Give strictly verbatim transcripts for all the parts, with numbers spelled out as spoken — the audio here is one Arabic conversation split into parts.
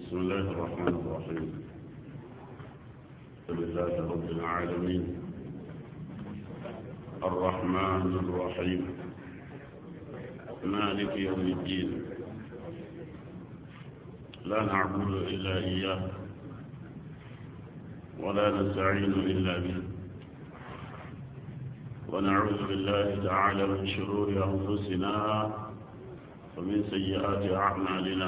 بسم الله الرحمن الرحيم. لله رب العالمين الرحمن الرحيم مالك يوم الدين لا نعبد إلا إياه ولا نستعين إلا به ونعوذ بالله تعالى من شرور أنفسنا ومن سيئات أعمالنا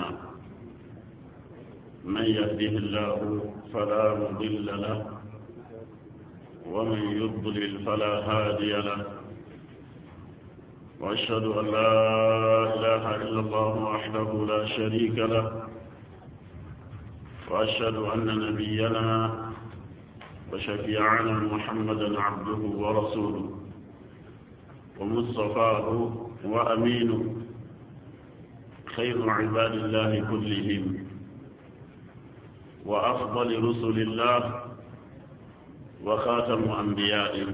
من يهده الله فلا مضل له ومن يضلل فلا هادي له وأشهد أن لا إله إلا الله وحده لا شريك له وأشهد أن نبينا وشفيعنا محمدا عبده ورسوله ومصطفاه وأمينه خير عباد الله كلهم وأفضل رسل الله وخاتم أنبيائه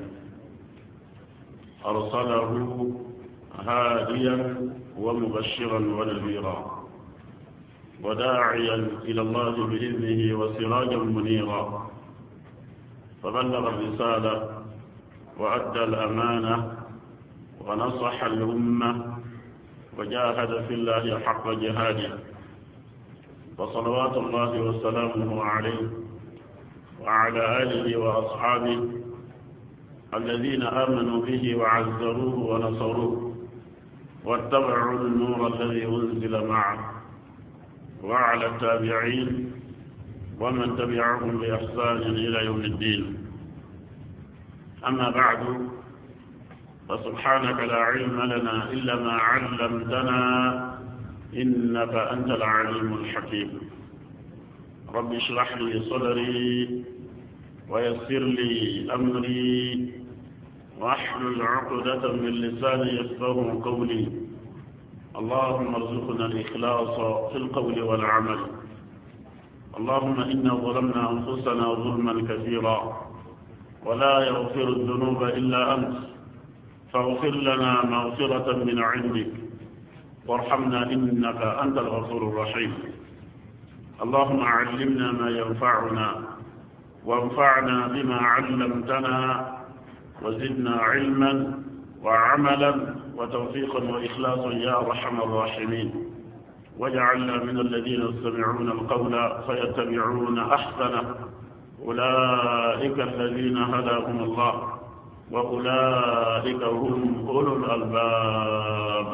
أرسله هاديا ومبشرا ونذيرا وداعيا إلى الله بإذنه وسراجا منيرا فبلغ الرسالة وأدى الأمانة ونصح الأمة وجاهد في الله حق جهاده وصلوات الله وسلامه عليه وعلى آله وأصحابه الذين آمنوا به وعزروه ونصروه واتبعوا النور الذي أنزل معه وعلى التابعين ومن تبعهم بإحسان إلى يوم الدين. أما بعد فسبحانك لا علم لنا إلا ما علمتنا إنك أنت العليم الحكيم. رب اشرح لي صدري ويسر لي أمري واحلل عقدة من لساني يفقه قولي. اللهم ارزقنا الإخلاص في القول والعمل. اللهم إنا ظلمنا أنفسنا ظلما كثيرا ولا يغفر الذنوب إلا أنت فاغفر لنا مغفرة من عندك وارحمنا إنك أنت الغفور الرحيم. اللهم علمنا ما ينفعنا وانفعنا بما علمتنا وزدنا علما وعملا وتوفيقا وإخلاصا يا أرحم الراحمين. واجعلنا من الذين يستمعون القول فيتبعون أحسنه أولئك الذين هداهم الله وأولئك هم أولو الألباب.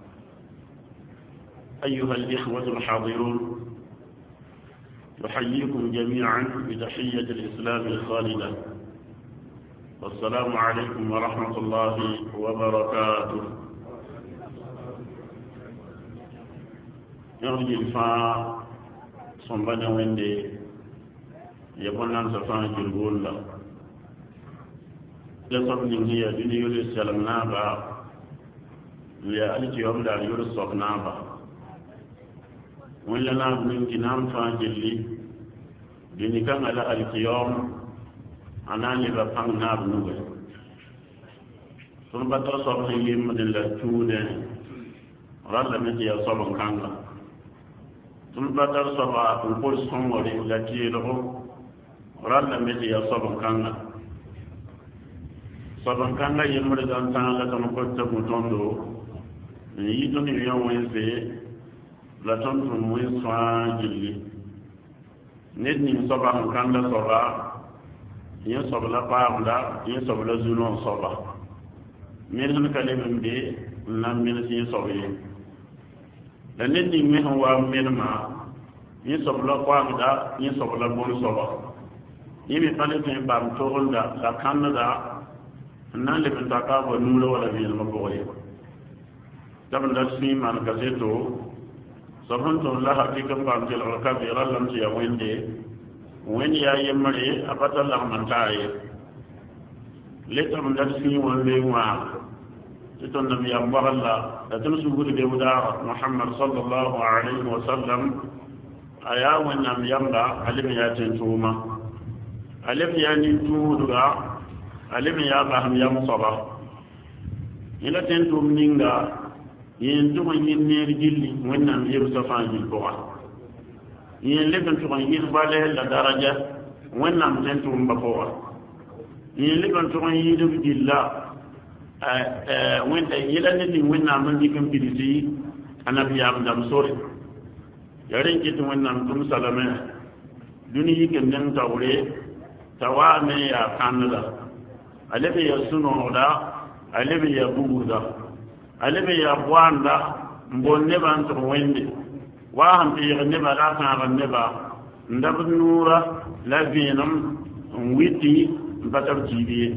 أيها الإخوة الحاضرون نحييكم جميعا بتحية الإسلام الخالدة والسلام عليكم ورحمة الله وبركاته. يرجي الفاء صنبنا وندي يقول لنا سفان جلبون لا لصبن هي دنيا السلام نابا لألت يوم لا يرصف نابا ولا ناب من كنام فاجلي دني كان على القيام أنا لبقى ناب نوبة ثم بتصب هي من اللتونة رد متي يصب كانغا ثم بتصب أقول سموري التي له رد متي يصب كانغا صبن كانغا يمرد أن تنال تنقل تبوتوندو يدني يوم وينسي la ton tun muy soin jilli nit ni soba kan la soba yin soba la paamda yin soba la zuno soba min han kalim bi nan min si soba yi la nit ni mi han wa min ma yin soba la paamda yin soba la bon soba yi mi pale tin bam to honda la kanada nan le ta ka bo nulo wala bi ma boye dabal da si man gazeto sabon to la hakika ban til al-kabira lam ci wende wen ya yemre abata la mantaye letam dal fi won le wa to nabi ambaralla da tun su gudu de wuda muhammad sallallahu alaihi wa sallam aya wannan yamba alim ya tentuma alim ya ni tuduga alim ya baham ya musaba ila tentum ninga yin tuma yin neer jilli wannan yeru safan jil ko yin lebin to kan yin bale la daraja wannan tentu mbafowa yin lebin to kan yin dilla eh wanda yilan ni wannan mun dikin bidisi annabi ya dam sore yaren kitin wannan tum salama duni yiken nan tawre tawame ya kanada alebe ya suno da alebe ya buguda alebe ya bwanda mbonne ban to wende wa ham ti ne ba la ta ne ba ndab nura la vinam witi batar jibiye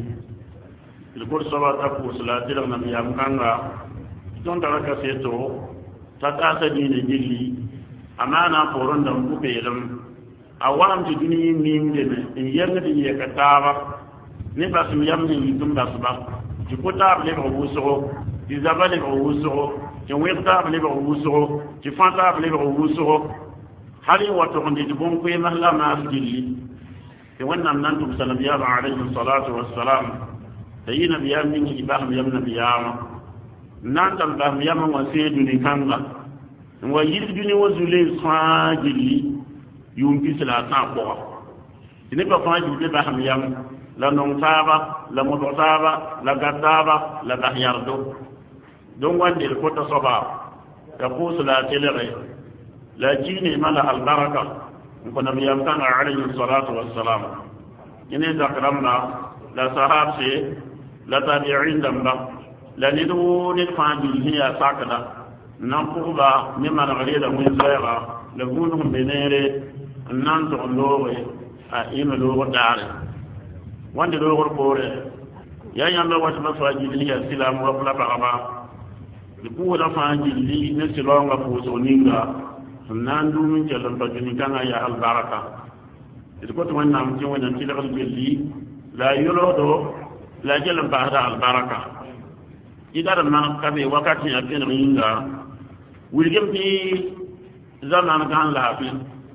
il ko sawa ta ko salati la nabi am kanga don da ka seto ta ta sa dine jilli amana foron da ku be lam awam ti dini nim de ne yanga di ye ka tawa ne ba sum yam ni dum da suba ti ko ta le ko wuso ti zabale ko wuso ti weta le ko wuso ti fanta le ko wuso hali wato ndi di bon ko e mahla ma jilli ti wannan nan tu sallallahu alaihi salatu wassalam tayi nabiya min ibahum yam nabiyama nan dal bam yam wa sedu ni kanga wa yidi ni wazule sa jilli yum bisla ta ko ni ba fa jilli ba ham yam la non saba la mo saba la gadaba la bahyardo don wande ko ta soba ta kusula tilare la jini mala al baraka ko nabiyam kan alayhi salatu wassalam ine zakramna la sahabse la tabi'in damba la nidu ni fandi hiya sakada nan kuba ni marare da mun tsaya la gunu benere nan to lowe a ina lowe dare wanda lowe bore ya yamba wata mafaji ni ya silamu wa kula ba di ku da faji li ne silonga ko so ninga nan du min jalan ba ni kana ya al baraka di ko to wannan mun wannan ci da li la yurodo la jalan ba da al baraka idara man kabe wakati ya bin ringa wilgem bi zaman kan lafi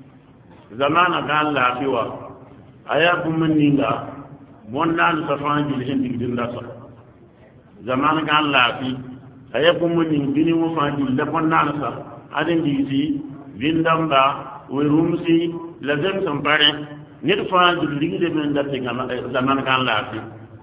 zamana kan lafi wa aya kuma ninga wannan safan jilhin digin da sa zaman kan lafi aya kuma nin bini mu fa jil da wannan sa adin disi bindamba wirumsi lazem sampare nit fa jil digin de men da tinga zaman kan lafi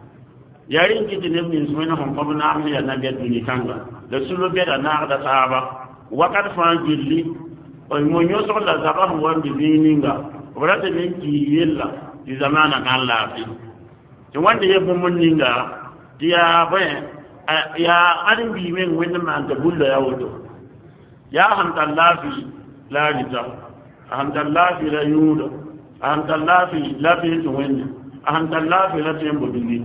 yarin kiti ne min suena hon ko na am ya na be duni kanga da sulu be da na da sahaba wakat fa jilli o mo nyo so la zaba mo wandi bininga wala te men ki yella di zamana kan lafi to wanda ye bum ninga dia ba ya adin bi men wanda man da bulla ya wodo ya hamdan lafi la rida hamdan lafi la yudo hamdan lafi la bi to wanda hamdan lafi la tembo dingi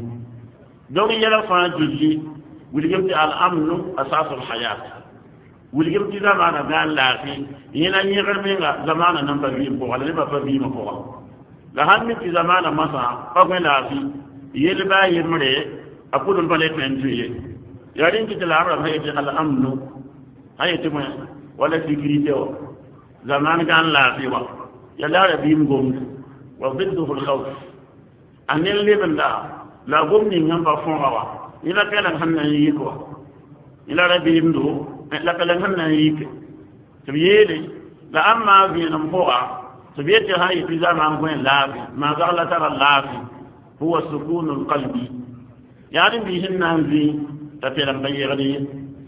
don yala fa jilli wilgam ti al amnu asasul hayat wilgam ti zamana gan lafi yana yi garmenga zamana nan ba bi ko wala ba ba bi ma ko la hanmi ti zamana masa fa ko lafi yel ba yemre akudun bale tentuye yarin ki tilara hayati al amnu hayati ma wala sécurité o zamana gan lafi wa yalla rabbi ngom wa bidduhu al khawf anil libanda la gomni ngamba fongawa ila kala hanna yiko ila rabbi mdu la kala hanna yiko tibiyele la amma bi nam foa tibiyete hay fi zaman gwen lafi ma zalla tara lafi huwa sukunul qalbi yani bi hinnazi tafiran bayyani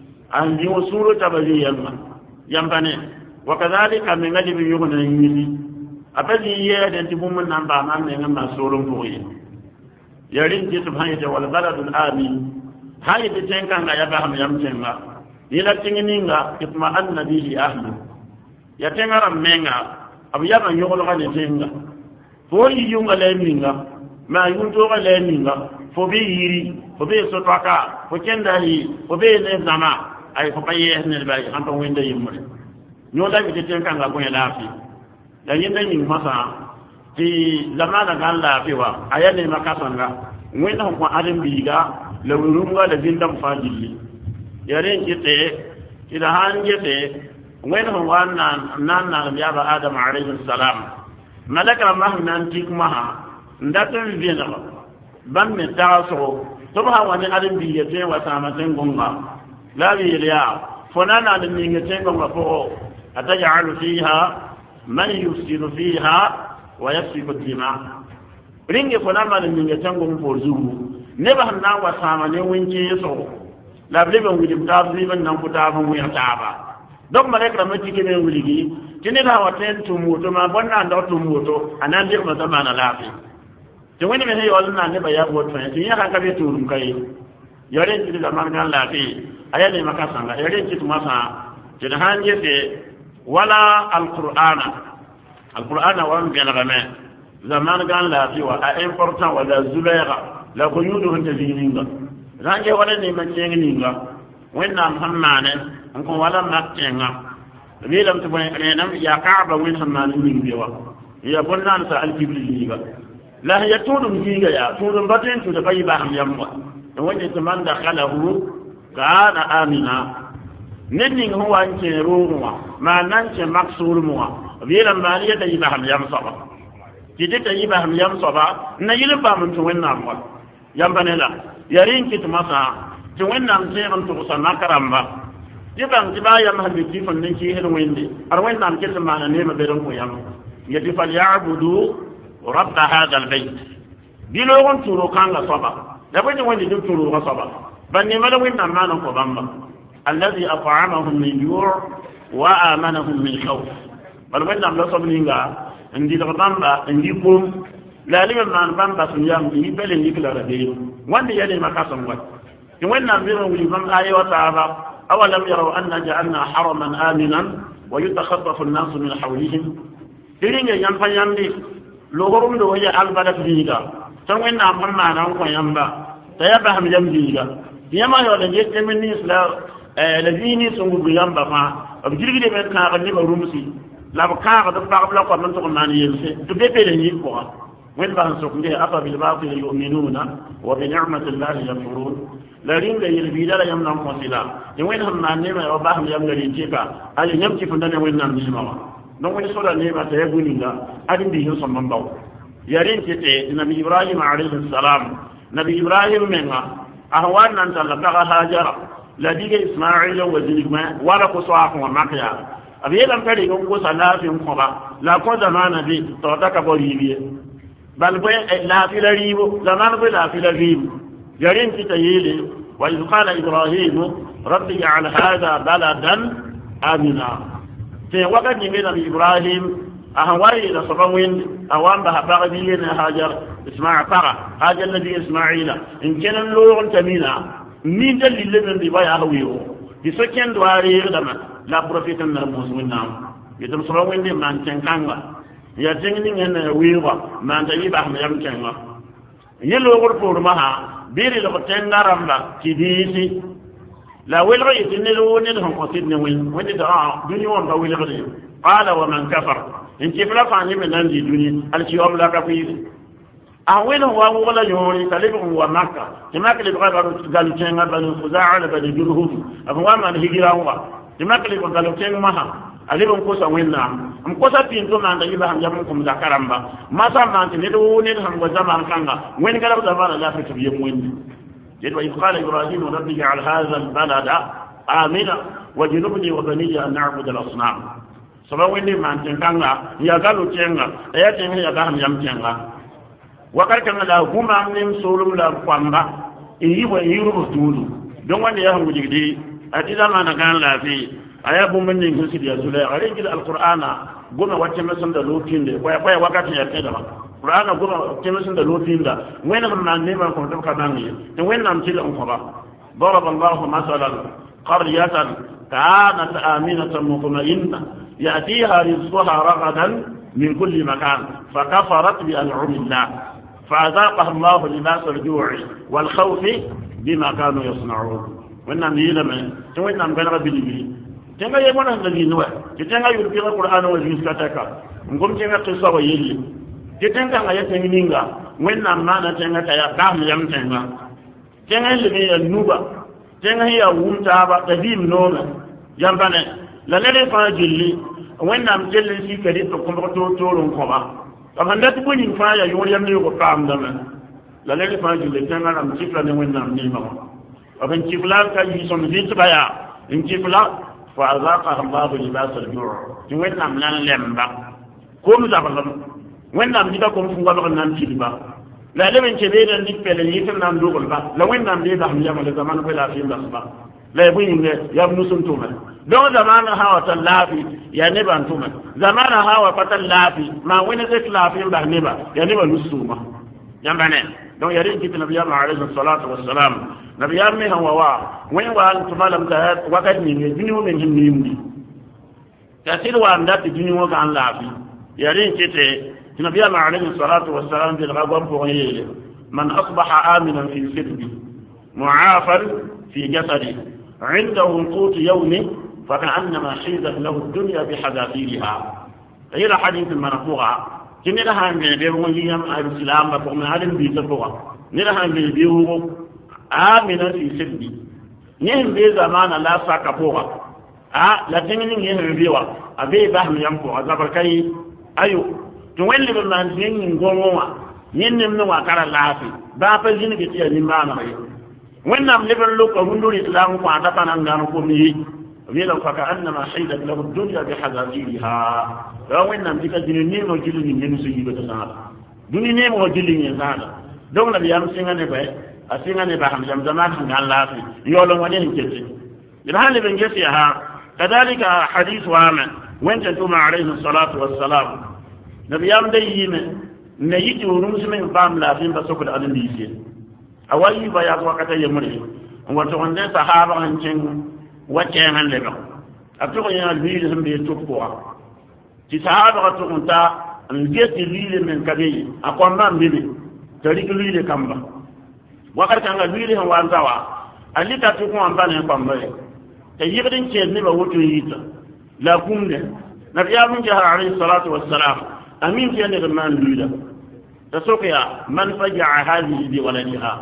an ji wasuru tabazi yamma yambane wa kadhalika min ngadi bi yugna yini abazi yede tibum nan ba man ne ngam surun boye yarin ji subhanahu wa baladul amin hay de tenka nga yaba ham yam tenga ila tingininga itma annabihi ahlu ya tengara menga abu yaba nyogolo ga tenga fo yiyunga le minga ma yunto ga le minga fo be yiri fo be sotaka fo kenda hi fo be ne zama ay fo paye ne bay am to wende yimmo nyoda mi de tenka nga ko lafi da yinda ni masa ti zamana gan lafi wa ayane makasanga wena ko adam biga la wurunga da jindam fajili yaren kite ida hanjete wena wannan nan na ya ba adam alayhi salam malaka mahnan tikmaha ndatan bina ban me taso to ba wani adam biga te wa samaten gonga la bi riya fonana da mi ngete gonga fo atajalu fiha من يفسد فيها ويسفك الدماء رينجي فنما من يتنقم فوزوه نبه نا وسامن وينجي يسو لا بلبن ولم تابلبن نمكتابن ويرتابا donc malek la mati kene wuligi tini la waten tumuto ma bonna ndo tumuto anan dir ma zamana lafi to woni me heyo na ne ba ya bo tane tin ya kan ka be turum kai yare ti da man gan lafi ayale maka sanga yare ti tuma sa tin hanje de wala alqur'ana alqur'ana wa bi al-ghama zaman gan lafi wa a important wala zulayga la ko yudu hanta zininga range wala ne man cengni nga wenna hammane ko wala maktenga wilam to boy renam ya kaaba wen hammane min biwa ya bonnan sa al-jibriliga la ya tudum higa ya tudum baten to da bayiba am yamma to wonde to man dakhalahu kana amina nenni huwa anke ruwa ma nan ce maksul muwa wilam maliya da yiba am yam saba kide ta yiba am yam saba na yilba mun to wenna am yambane la yarin kit masa to wenna am ce am to sanna karamba jibang jibaya mahdi tifan nin ci hen wende ar wenna am kete mana ne ma beron ko yam yati fal ya'budu rabb hadha al bayt dilo won turo kanga soba da bani wonde dum turo ko soba banni mala wenna mana ko bamba alladhi at'amahum min ju' wa amanahum min khawf bal wenna am la sobninga ndi da bamba ndi bum la liman man bamba sun yam di bele ni kala rabe wande yale makasan wat ni wenna am biro wi bam ayi wa ta'ala أولم يروا أن جعلنا حرما آمنا ويتخطف الناس من حولهم ترين ينفع يمدي لغرم دو هي البلد فيها سوين نعمل معنا وكو ينبع تيبهم يمديها يما يولا جيت من نسلا لذيني سنقو بيانبع فا وبجرق دي من كاغ نبا رمسي لا بكاغ دفاق بلا قد من تقول ماني يلسي تبقى لنيك بها وين بها سوكنده أفا بالباطل يؤمنون وبنعمة الله يكفرون la ringa yelbida la yamna mosila ni wen hamna ne ma ba ham yam ngari tika ali nyam ci funda ne wen nam ni ma donc ni sola ne ma tay guni la adi bi yo som mbaw yarin ci te nabi ibrahim alayhi salam nabi ibrahim menga ahwan nan ta la ba hajara la diga isma'il wa zilma wala ko so akon makya abi lam kadi ko ko salafi ko ba la ko zamana bi to ta ka bori bi bal boy la fi la ribo zamana boy la fi la ribo جارين في تيلي وإذ قال إبراهيم رب اجعل هذا بلدا آمنا في وقت من إبراهيم أهواي إلى صفوين أوام بها بغديين هاجر اسمع فرع هاجر الذي إسماعيل إن كان اللغة تمينا مين دل اللي من بيبايا هويه بسكين دواري غدما لا بروفيت من المسلمين نعم يتم صفوين دي من تنكانغا يتنين هنا ويغا من تيبا هم يمكنغا يلو غرفور مها بيري لو تنغرامبا كيديسي لا ويلغي يتنلو نلهم قصيدنا وين وين دا دنيا وان با ويلغي قال ومن كفر ان كفر فاني من عندي دنيا اليوم لا كفير اول هو ولا يوري طالب هو مكه كما كل بغا قالوا تنغا بنو خزاعه بنو جرهم ابو ما هجرا هو كما كل قالوا تنغا ما alibon ko sa wenna am ko sa pin to man da yiba ham jam ko da karamba ma sa man ne do ne ham go zaman kanga wen gala da bala la fi biye wen jid wa qala ibrahim rabbi ja'al hadha al balada amina wajnubni wa baniya an na'budu al asnam saba wen ni man tin kanga ya galu tenga ya tin ya ga ham jam tenga wa kar kan da huma min sulum la kwamba yi wa yiru tulu don wanda ya hangu jigdi ati zamana kan la fi aya bu men ni ngisi dia zule ari gil alqur'ana gona wacce mesan da lotinde koy koy wakati ya tada qur'ana gona wacce mesan da lotinda wena man ne man ko to ka bangi to wenam til on ko ba daraba allah masalan qaryatan kanat aminatan mutma'inna yatiha rizquha ragadan min kulli makan fakafarat bi an'amillah fa'adaqaha allah libas al-ju'i wal khawfi bima kanu yasna'un wenam yilama to wenam gana bilibi tenga ye mona ngazi nuwa tenga yurbi alquran wa ziskataka ngom tenga qissa wa yeli tenga nga ya tenginga wenna mana tenga ta ya kam yam tenga tenga le ya nuba tenga ya wumta ba tadim nona jambane la lele fa jilli wenna am jelle si kadi to ko to to ron ko ba amanda to buni fa ya yor yam ne ko kam dama la lele fa jilli tenga am cifla ne wenna am ni ma aban cifla ka yi son zit baya in cifla فأذاقها الله لباس الجوع وين نام لان لمبا كم زبلم وين نام ديكا كم فوغا نام تيبا لا لمن تبيد نديك بلا يتم نام دوغل با لو وين نام دي دام يام زمان بلا في بسبا لا يبين يا مسلم توما دون زمان هاو تلافي يا نبا توما زمان هاو فتلافي ما وين زك لافي با نبا يا نبا نسوما يامبane donc yari kitu nabi ya alayhi salatu wassalam nabi ya me hawa wa wen wa tumalam ta wakat ni ni dini mo men ni ndi kasir wa ndati dini mo kan lafi yari kite nabi ya alayhi salatu wassalam bil ghadab ko yele man asbaha aminan fi sirbi mu'afan fi jasadi عنده قوت يومه فكأنما حيزت له الدنيا بحذافيرها غير حديث المنفوعة كني لها من بيرون يام الإسلام بقوم هذا بيتفوق نلها من بيرون آمنا في سبي نهم بزمان لا ساكفوق آه لا تمنين يهم بيوا أبي بهم يمكو أذكر كي أيو تولي بمن زين غوما ينم نوا كارا لافي بابا زين كتير نمانا وين نام لبن لوك وندو الإسلام وعدتنا نغانو كومي ويلو فكأنما حيدت له الدنيا بحذافيرها وين نام ديكا جيني نو جيلي ني نسو يبه تسال دوني ني مو جيلي ني زال دون نبي يام سيغاني باي اسيغاني با خم جام زمان نغان لافي يولو وني نكيتي يبان لبن جسيها كذلك حديث وامن وين تنتم عليه الصلاة والسلام نبي يام ديما نيجي ورمسمن بام لافين بسوكد على بيسي أولي بيا وقت يمري وتوندي صحابة هنشين وكان لبا أتوقع أن البيل هم بيتوقعوا في صحابة تونتا الجيت البيل من كبير أقوم بام بيبي تريك البيل كمبا وقت كان البيل هم وانزوا اللي تتوقع أن بان يقوم بيه تيجرين شيء نبا وتويتا لا كومده نبي آمن جهر عليه الصلاة والسلام أمين جاني غمان البيل تسوقيا من فجع هذه بولدها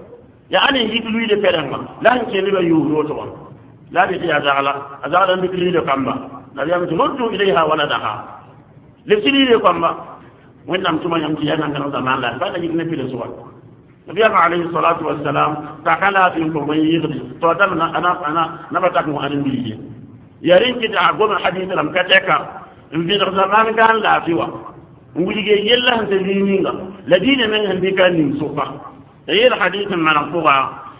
يعني يقولوا لي فلان لا يمكن له يوروتوا لا بيجي أزعلا أزعلا بكلي له كمبا لا يمكن تردوا إليها ولدها لكلي له كمبا وين لم تما يمكن أن كانوا زمان لا فلا يجي نبي السؤال النبي عليه الصلاة والسلام تكلا في يوم يغدي تودمنا أنا أنا نبتك مؤمن بيه يا ريت تعقوم الحديث لم كتكا في زمان كان لا فيوا ولجي يلا هنتزينينا الذين من هنديك نسوقا هي الحديث المنقوع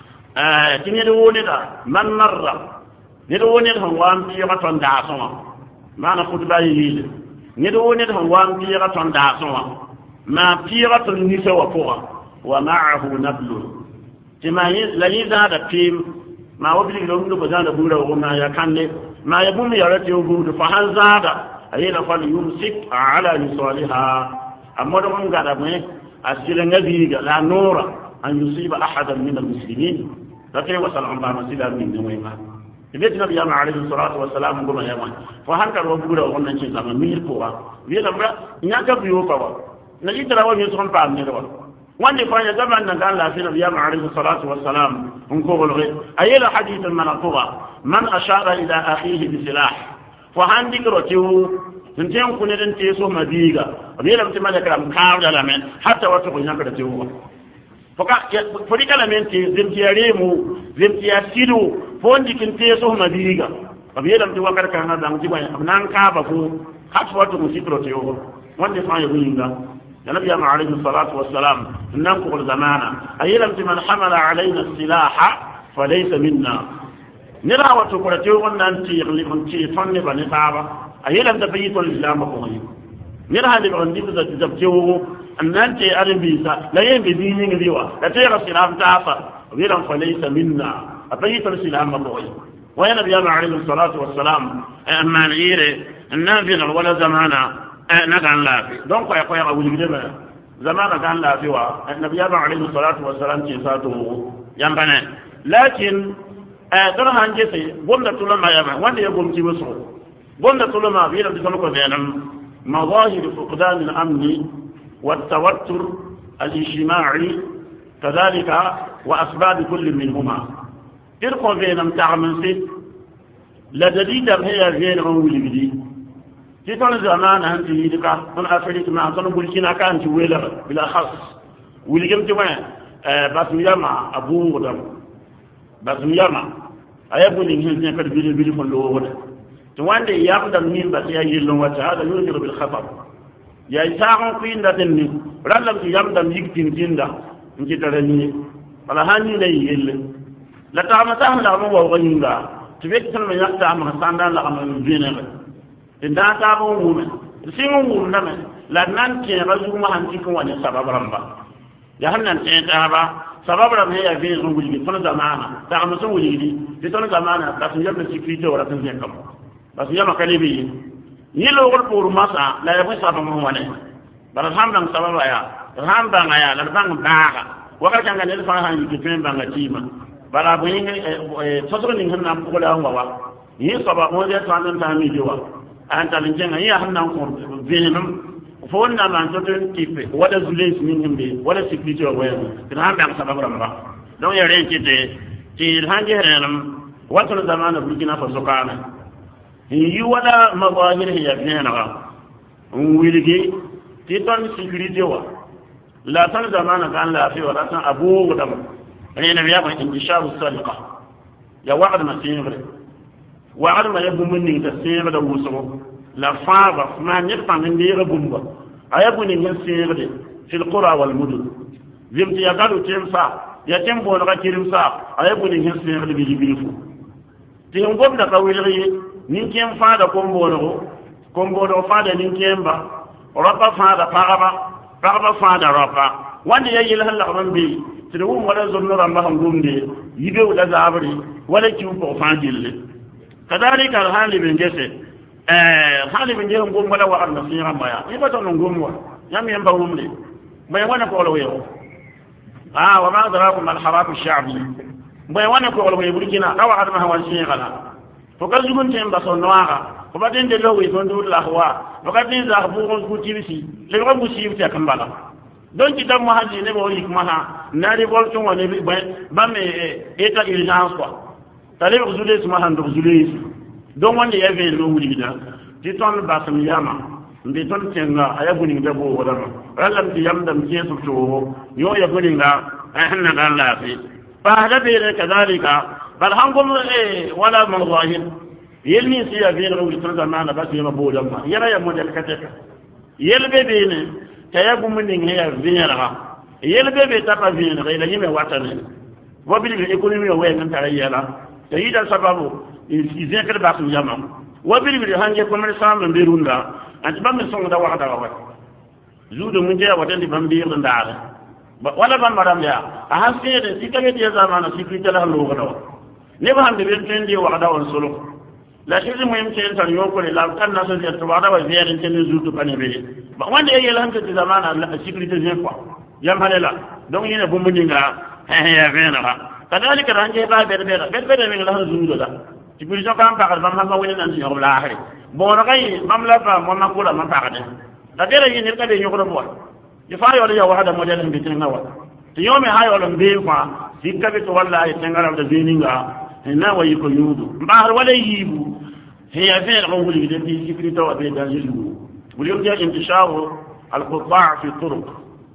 آه تنيدوني دا من مرة ندوني الهوام بيغة دعسوا ما نخد بايليل ندوني الهوام بيغة دعسوا ما بيغة النساء وفوق ومعه نبل كما لا يزاد فيم ما وبلغ لهم نبزان بولا وما يكن ما يبوم يرتي وبود فهل زاد هي لفل يمسك على نصالها أما دون قدامه أسير النبي لا نور أن يصيب أحدا من المسلمين لكن وصل عن بعض مسيلة من نويما بيت النبي عليه الصلاة والسلام قلنا يا مان فهل كان ربنا وقلنا شيء زمان مير كوا بيلا برا نياك بيوكوا نجي ترى وين يسون بعض نيروا وان يفعل زمان نقال لا في النبي عليه الصلاة والسلام نقول غير أيلا حديث المنقوع من أشار إلى أخيه بسلاح فهل ذكرته نتيم كنا نتيسو مديغا بيلا بتما ذكر مكاو دلامن حتى وتقول نكرة تيوه فكا فريق لمن تي زمتياريمو زمتياسيدو فوندي كنتيسو مديغا بيلا بتما ذكر كنا دام جبا نان كابا فو حتى وتقول نكرة تيوه وندي فاي يقولنا النبي عليه الصلاة والسلام ننقل زمانا أيلا من حمل علينا السلاح فليس منا نرى وتقول تيوه نانتي يغلبون تي فني بني صعبة أيلا تبيت الإسلام قوي من هذه العندي تزبطوه أن أنت أربيسا لا ينبي دينين ديوا لا تيرى السلام تعفى ويرا فليس منا أبيت الإسلام قوي ويا نبي عليه الصلاة والسلام أما نعيره النبي ولا زمانا نكان لا في دونك يا أخويا أقول لك زمانا كان لا في النبي عليه الصلاة والسلام كيساته ينبنى لكن ترى هنجسي قلنا طالما يا من وين يقوم تبصر قلنا طالما بينا بسمكوا بينهم مظاهر فقدان الأمن والتوتر الاجتماعي كذلك وأسباب كل منهما تركوا بينهم تعمل سيد لجديدا هي غير أولي بدي تيتون زمان هنتي يدك من أفريقيا ما أصلا بولكينا كانت ويلا بالأخص ولي جمت وين بس مياما أبو غدام بس مياما أيبو لينجين كده بيلي بيلي من لوه to wande yamdam min ba ya yillon wata hada yujiru bil khatar ya isaaqan ku inda tenni rallam ti yamdam yiktin tinda ngi tarani wala hani lay yelle la ta'amata la mo wa ginga tibet tan ma yakta ma sandan la am binere inda ta bo mumen singo mum na la nan ke razu ma han tikon wani sabab ramba ya hannan te ta ba sabab ram he ya fi zungul gi ton zamana ta am sun wuli di ton zamana ta sun yamma security wala tan yakam bas yama kalibi ni lo gol pour masa la ya fi sabab mo wani bar hamdan sabab ya hamdan ya la bang baaga waka janga ne fa han yi fen banga tima bara bu ni soso ni hanna ko la wa yi sabab mo ya tan tan mi diwa an tan jenga ya hanna ko venum fo na man to ten tipe wala zules min himbe wala security wa wa tan bang sabab ramba don ya ren kite ti hanje renam wato zamana burkina faso kana yi wala mawahir ya nena wiligi ti ton security wa la tan zamana kan la fi wala tan abu gudam rena biya ko intisharu saliqa ya wa'ad masir wa'ad ma yabu min ta sir da wuso la fava ma ne pamende rabumba ayabu ni sirde fil qura wal mudun zimti ya galu temsa ya tembo na kirimsa ayabu ni sirde bi jibifu ti ngom da kawiri nin kem fada kombo no kombo do fada nin kemba rapa fada paraba paraba fada rapa wanda yayi la Allah man bi ti do wala zonno ramba ngumde yibe wala zabri wala ci ko fadille kadalika al hali bin gese eh hali bin jehum gum wala wa arna sira maya iba to ngum wa yam yam bawumle may wana ko lo yew ah wa ma darakum al harab al sha'bi may wana ko lo yew burkina dawa arna hawan sira to kal jugun tem ba so noara ko baden de lowi ton dur la hwa to kadin za bu ko ku tibisi le ko bu sibi ta kambala don ci dam haji ne bo yik maha na di bol ton woni ba me eta urgence quoi tale ko zules maha ndo zules don wanda ya ve lo wuri da ti ton ba sam yama mbi ton tenga aya guni da bo wala ralam ti yam dam je su to yo ya guni da ahna dan la fi fa hada bi kadalika bal hangum wala man zahir yelni siya bi no wuri ton zamana ba su yama bo dam yara ya model kateka yelbe be ne tayabu mun ne ya vinera yelbe be tapa vinera ila yime watane wabili economy wa ngan tarayala tayida sababu izin kada ba su yama wabili bi hanje ko mer sam be runda anti bam son da wada wa zudo mun je wada di bam bi ndara wala ban madam ya a haske da sikabe di zamana security la lo wada ne ba hande be tendi wada on solo la shi mu yim ken tan yoko le la kan na so je to wada wa ziyarin ken zudo kan be ba wanda yake lanta di zamana la security je quoi yam halela donc yene bu mundinga he ya vena kadalika ranje ba be be be be min la zudo da ti buri jokam pakal bam ma woni nan yo la hari bo rakay mam la fa mo ma kula ma pakade da dere yini ka de nyoko bo di fa yo ya wahada model mbi tin nawa ti yomi ha yo lambe fa dikka be to wallahi tengara da zininga na wayi ko yudu mbar wala yibu he ya fe ko wuli de ti security wa be dan yidu wuli yo ya intisharu al qita' fi turuq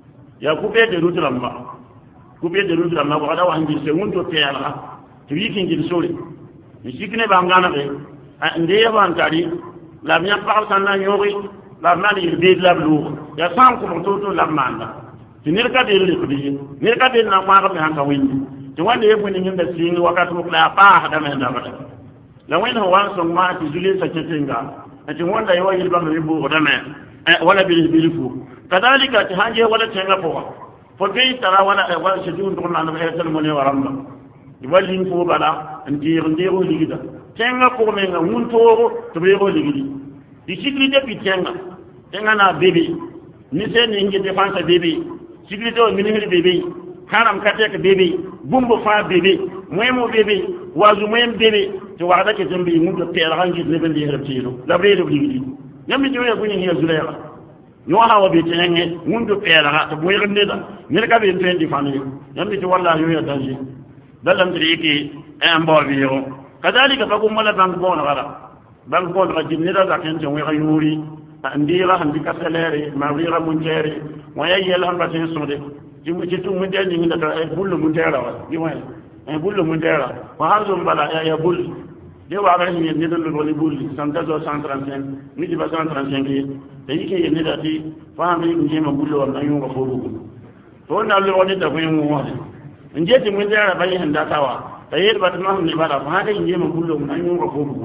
ya ku be de rutramma ku be de rutramma ko da wa hangi se wundo teyala ti wikin gi sori ni sikne ba ngana be ande ya ban tari la miya pa sanna nyori la mani be la blu ya san ko to to la manda ti ne ka de le ko di ne ka de na ma ka me hanka windi ti wanda yebo ni nyinda sin wakati ko la pa da me da ba la wena wan so ma ti zule sa cetenga ati wanda yo yilba me bu da me wala bil bilfu kadalika ti hanje wala tenga po fo be tara wala wala shudun to na na tel mo ne waramba walin ko bala ndir ndiro ligida tenga ko me nga mun toro to be ro ligidi di sécurité bi tenga tenga na bébé ni sen ngi défense bébé sécurité o minimum bébé haram kate ka bébé bumbo fa bébé moymo bébé wazu moyem bébé to wada ke zambi mun to tera hangi ne ben di hertiro la bredo ligidi nyammi joye ko ni yazulaya yo hawa be tenenge mun to tera to moy rende da ne ka be tendi fanu nyammi to wallahi yo ya danji dalam triki en bo biyo kadalika fa kum mala bank bon gara bank bon ga jinira da kan tan wi yuri andira handi kasalere ma wira mun jere waya yel han batin sonde jimu jitu mun de ni da e bullu mun jera wa di wa e bullu mun jera wa hazo bala ya ya bullu de wa ga ni ne do lo buli santa do cent trente-cinq ni di ba cent trente-cinq de yike ne da ti fa mi ngi ma bullo na yu ko foru to na lo ni da ko yu wa nje ti mun da ba yin da tawa tayi ba ta ma ni ba da fa ga ngi ma bullo na yu ko foru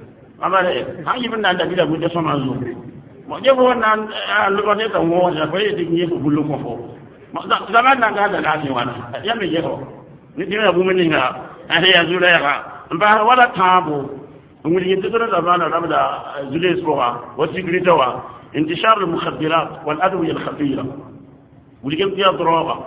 amare ha yi bin da da bu da sama zo mo je ko na lo ne ta mo da ko yi ngi ko bullo ko fo mo da zaman na ga da la ni wana ya me je ko ni ti na bu mun nga ane ya zura ya ba wala tabo nguri yinta da zamana rabda zulis roha wa sigritawa intishar al mukhaddirat wal adwiya al khatira wuli kem tiya droga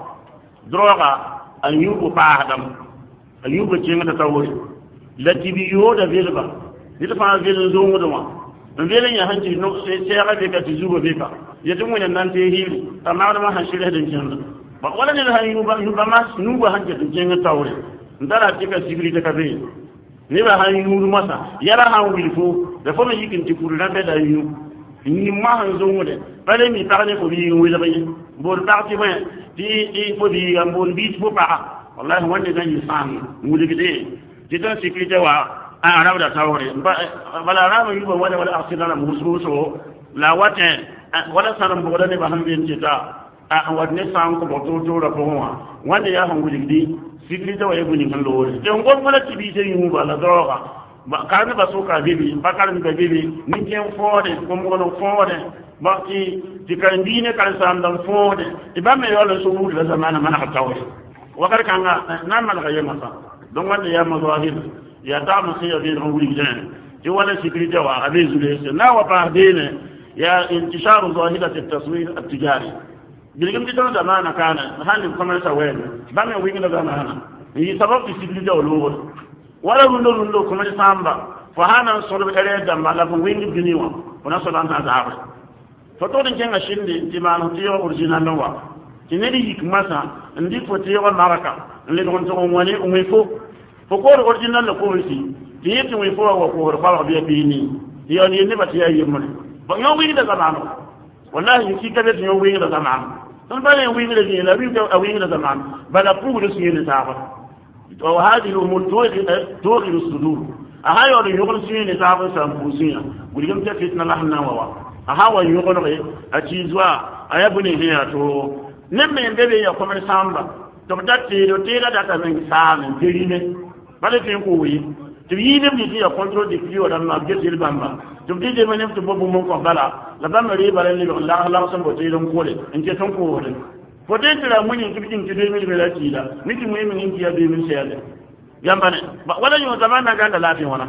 droga an yubu baadam an yubu cinga ta tawri lati bi yoda velba dita fa vel zo muduma velen ya hanji no sai sai ga be ka tizugo be ka yatu mun nan te hiri amma da ma han shirye da cinga ba wala ne ha yuba yuba mas nuba hanje cinga tawri ndara tika sigrita ka be ne ba han yuru masa yara han wilfo da fa me yikin ti furu na be da yu ni ma han zo ngode bale mi parle ko bi wi da bayi bol parti ba ti ti ko bi am bol bi fo pa wallahi wonde dan yi sam ngudi gide ti tan sikrite wa a arab da tawre bala arab yu ba wala wala asidana mususo la wate wala sanan bo ne ba han bin ti ta a wadne sam ko bo to to ra ko wa wande ya han ngudi gide sikrite wa yebuni kan lo wore te ngol mala ti bi te yu ba la droga ba kan ba so ka bibi ba kan ba bibi ni ken fode ko mo no fode ba ki ti kan dine kan sam dan fode e ba me yo la so wuri la zamana mana ka tawre wa kar kan ga nan mal ga yema sa don wanda ya mazahir ya ta mu sai ya bi ran wuri gidan ti wala sikrite wa abi zule na wa ba dine ya intishar zahirat at-taswir at-tijari bilgam ti don zamana kana halin kuma sa wayen ba me wingi da zamana yi sabab ti sikrite wa lo wala rundo rundo kuma di samba fa hana solo be kare da mala ko wingi biniwa ona so dan ta zaaba fa to den kenga shinde ti man ti yo original no wa ti ne di hikmasa ndi fo ti yo maraka le don to woni o mi fo fo ko original ko wisi ti yiti mi fo wa ko fa ba bi ni yo ni ne ba ti ayi mo ba yo wingi da zamana wallahi ki ka be yo wingi da zamana don ba ne wingi da ni la wingi da wingi da zamana bala pu da su ni ta وهذه الأمور توغل الصدور أهاي أولي يغل سيني تابع سامبوسينا ولكم تفتنا لحنا ووا أهاي يغل أتيزوا أيبني هي تو نمي ينبغي يقوم السامبا تبدأتي لتيلا داتا من سامن تريني بل تنكوي تريني بيجي يقونترو ديكيو لما أبجد البامبا تبدي من يفتو بابو منكو بلا لبما ريبا للي الله الله سنبو تيلون كولي انت تنكوه peut-être la muni ki bitin ki deux mille melati la miti mu min ki ya deux mille seize yambane wala yo zamana ganda lafi wana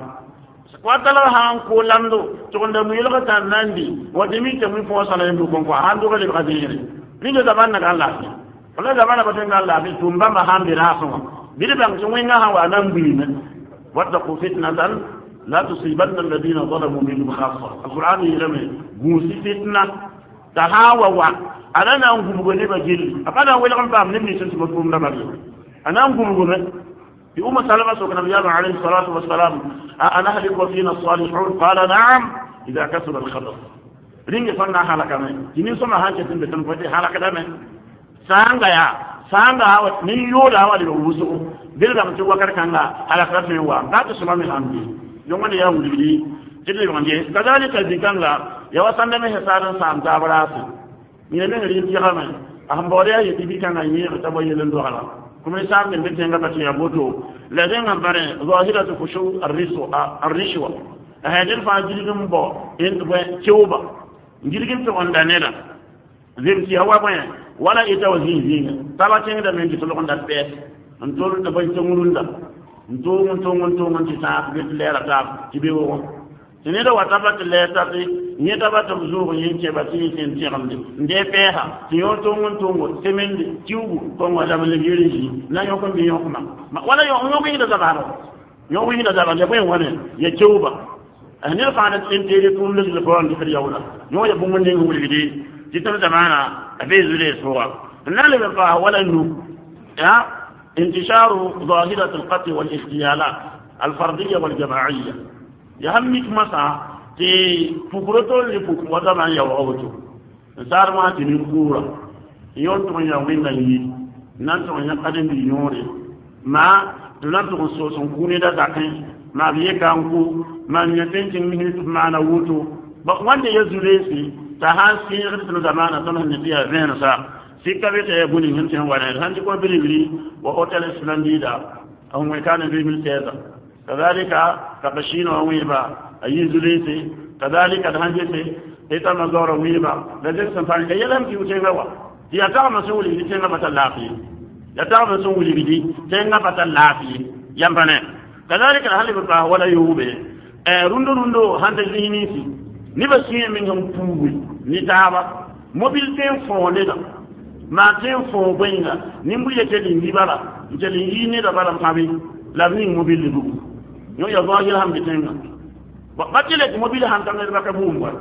watala han ko lando to nda mu yelo ta nandi wadi mi te mu fo sala ndu kon ko hando ga le ga dire ni do zamana ga lafi wala zamana ba tenga lafi tumba ma hambi raso bidi bang so nga ha wa nan bi ne wattaqu fitnatan la tusibanna alladhina zalamu minhum khassa alquran yirame musi fitna tahawa wa anana ngubugo ne bajil akana wala kan bam nimni sun ko tum dama ana ngubugo ne bi umma salama so kana biya alayhi salatu wassalam ana hadiku fina as-salihun qala na'am idha kasaba al-khatar ringe fanna halaka me dinin soma hanke tin betan fati halaka da me sanga ya sanga hawa ni yoda hawa da wuzu bil da mutu wakar kanga halaka me wa ba ta suma me hamdi yon wani ya wuli tidde wanje kadalika dikanga ya wasanda me hesadan sam tabarasu ni ne rin ti xama am bore ay ti bikanga ni ta boye len do xala kuma sa men be tenga bati ya boto la den am bare zahiratu khushu ar-riswa ar-rishwa hadin fa jirgin bo en bo cewba jirgin to onda nela zem ci hawa ba wala ita wazin zin tala tenga da men ti to onda be an to da bay to ngulunda to ngon to ngon to ngon ti ta be lera ta ci be wo tene da wata ba le ta ti ni da ba ta zuru yin ke ba ti tin ti ramde nde peha ti yo to ngon to ngon semende tiubu ko ngwa da mele yiri ji na yo ko bi yo kuma wala yo yo wi da zabaro yo wi da zabaro ko wona ya tiuba ani fa da tin ti ri tun le ko andi khari yawla yo ya bungun ne wuli di ti tan zamana abe zure sowa na le ba wala nu ya intisharu ظاهرة القتل والاغتيالات الفردية والجماعية يهمك مسا تي فكرتو اللي فك وطبعا يوعوتو صار ما تنكورا يونتو من يومين لي نانتو من يقدم بيوني ما تنانتو من سوسن كوني دا داكين ma biye kanku man yatin tin min mana wuto ba wanda ya zure si ta hasi rin zamana sanan ne biya zena sa sikka be te buni hin tin wana han ko biri biri wa hotel islandida aw mai kana bi mil teza kadhalika kabashino awiba ayi zure si kadhalika han jete ita mazoro wiba da zai san fani yalam ki wuce gawa ya ta masuli ni tenga bata lafi ya ta masuli bidi tenga bata lafi yambane kadhalika hali ba wala yube e rundo rundo hande zini si ni ba siye min ngam puwi ni taba mobil ten fonde da ma ten fon benga ni mbuye te di ngibala te di yini da bala fabi la ni mobil du yo ya ba yila ham bitenga ba batile mobil ham tan da ka bumwa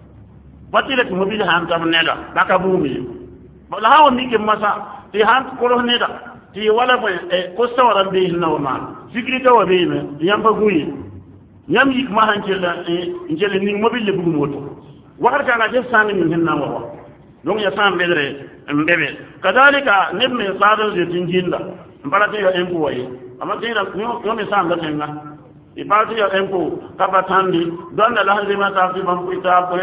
batile mobil ham tan ne da baka bumi ba la hawo ni ke masa ti han ko ne da ti wala ba e ko sawara be hinna ma security wa be me yamba guyi nyam yik ma han jela njele ni mobile bugu moto wakar kana je sang ni hinna wa donc ya sam bedre mbebe kadalika nemme sadu je tinjinda mbalate yo empo wayi ama tira yo me sam da tenga e parti yo empo kabatandi don la hazima ta fi bam kuita ko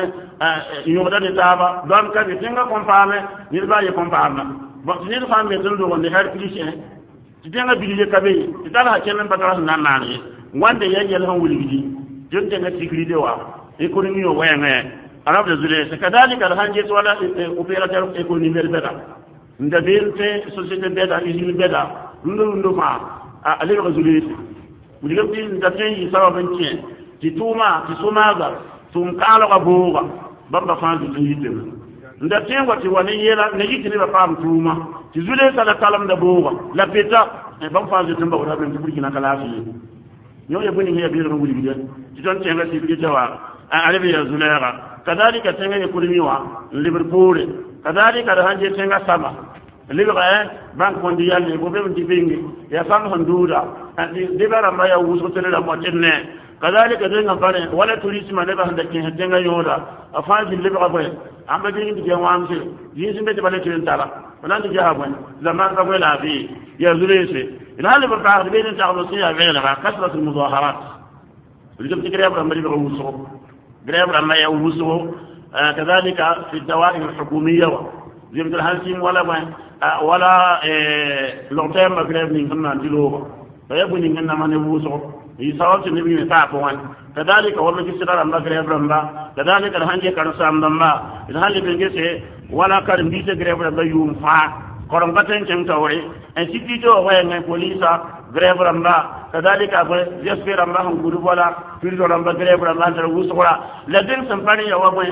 yo da ni taba don ka bi tenga kompame ni ba ye kompama bo ni fa me don do wonde har cliché ti tenga bilije kabe ti dala kenan batara nan nan wanda ya yi alhan wuligi jonte na sécurité wa économie o waya ngaya arab de zule se kadalika alhan je wala opérateur économique beta nda bente société beta usine beta ndo ndo ma ale ko zule wuligam ti nda tan yi sababan ci ti tuma ti sumaga tum kala ka boga bamba fanzu ti yitte nda tan ko ti wani yela ne yitte ne ba fam tuma ti zule sala kalam da boga la beta e bam fanzu tamba wala ben burkina kala fi ñoo yebuni ngi yabir ngul bi ci don tenga ci bi tawa arabi ya zulera kadalika tenga ya kulmi wa liverpool kadalika da hanje tenga sama libra bank mondial ni bobe ndi bingi ya fam honduda andi debara ma ya wuso tele la mo tenne kadalika denga bare wala tourisme ne ba handa ke tenga yoda afaji libra boy amba dingi di jamamse yisi mbete bale tin tala wala ndi jahabon zaman ka wala bi ya zulese الهالي بالبعض بين انت عروسية غيرها كثرة المظاهرات اللي قلت قريب لما يبغوصوا قريب لما يوصوا آه كذلك في الدوائر الحكومية زي مثل هالسين ولا آه ولا آه لغتين ما قريب من هنا دلوه فيبني هنا ما نبوصوا يصوت النبي يتعفوا كذلك والله في سرار ما قريب لما كذلك الهانجي كان سام لما الهالي بيجي ولا كان بيجي قريب لما يومفا koron baten ken tawre en sikito waye ngai polisa grève ramba kadalika ba jesper ramba han gudu wala firdo ramba grève ramba dar wusura la den sampani ya wabo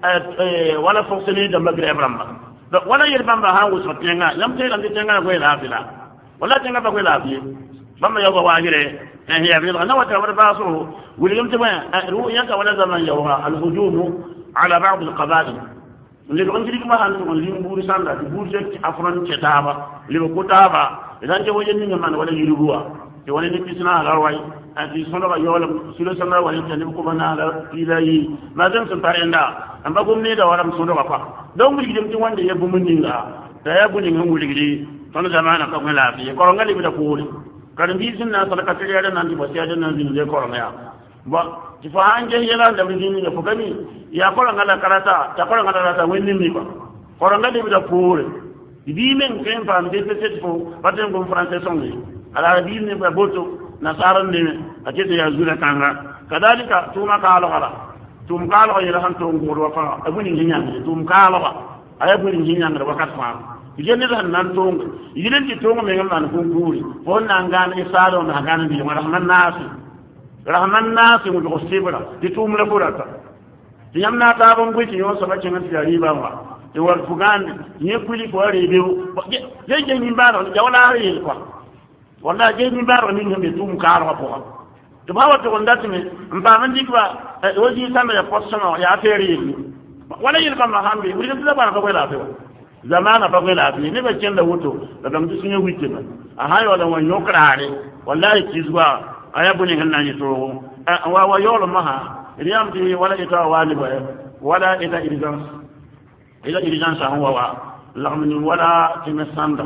wala fonctionner de grève ramba wala yir bamba han wusu tenga yam te lamde tenga ko la bila wala tenga ba ko la bi bamba ya wa wajire en ya bi na wata war baso wuli yam te ba ru yanka wala zaman yawa al hujum ala ba'd al qaba'il le ko ngiri ma han ko lim buru sanda buru ci afran ci taba le ko taba idan je wojen ni man wala yiruwa te wala ni kisna la way ati sono ba yola sulo sama wala tan ko bana la ilahi ma zan sun parenda amba gumni da waram sono ba fa don mu gidim ti wande yebbu mun ninga da yebbu ni ngul gidi sono zamana ko ngala fi ko ngali bi da ko kan bi sunna sadaka tiyada nan di basiya nan din le ko ngaya ba ti fa anje yela da bi ni ko gani ya ko ngala karata ta ko ngala karata wenni mi ko ko ngali bi da ko di men ken fa mbe se fo paten ko français songi ala di ne ba boto nasaran ne ake ya zura kanga kadalika tuma ka ala ala tum ka ala yela han to ngoro fa abuni nyinya tum ka ala ayabuni nyinya ngara wakat fa yene da nan to yinen ti to me ngam nan ko nguri ko nan ngana isaro na ngana bi rahman nas rahman nas mu ko sibra ti tum la burata ti yamna ta bon ko ti yo so ba cenga ti riba wa ti war fugande ni kuli ko re be je je ni mbaro ja wala ari ko wala je ni mbaro ni ngam tum ka ala ko to ba wa to ndati me mba man dikwa woji sama ya possono ya feri wala yir kam hambi wuri da ba ko la fe zamana ba ko la fe ne ba cenda wuto da dam su ne witte ba a hayo da won yokrare wallahi kizwa ayabuni hanna ni to wa wa yolo maha riyam ti wala ita wali ba wala ita irgan ila irgan sa huwa wa lamni wala timasanda